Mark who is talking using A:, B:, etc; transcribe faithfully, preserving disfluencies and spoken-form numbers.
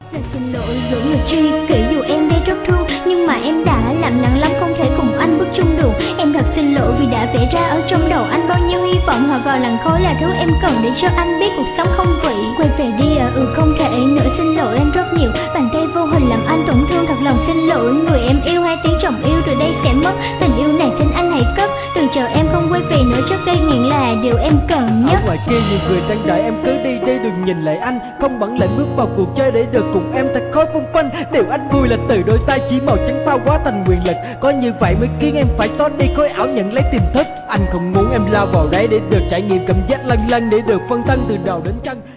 A: Thật xin lỗi gửi người tri kỷ dù em đây rất thương, nhưng mà em đã làm nặng lắm không thể cùng anh bước chung đường. Em thật xin lỗi vì đã vẽ ra ở trong đầu anh bao nhiêu hy vọng hòa vào làn khói là thứ em cần để cho anh biết cuộc sống không vị. Quay về đi à, ừ không thể nữa, xin lỗi anh rất nhiều. Bàn tay vô hình làm anh tổn thương, thật lòng xin lỗi. Người em yêu hai tiếng chồng yêu rồi đây sẽ mất, tình yêu này xin anh hãy cất. Từ chờ em không quay về nữa, chất gây nghiện là điều em cần nhất.
B: Ở ngoài kia nhiều người đang đợi em cứ đi đi, đừng nhìn lại anh. Không bản lĩnh bước vào cuộc chơi để được cùng em thật khói vung quanh. Điều anh vui là từ đôi tay chỉ màu trắng pha quá thành quyền lực. Có như vậy mới khiến em phải xóa đi khối ảo nhận lấy tiềm thức. Anh không muốn em lao vào đấy để được trải nghiệm cảm giác lân lân, để được phân thân từ đầu đến chân.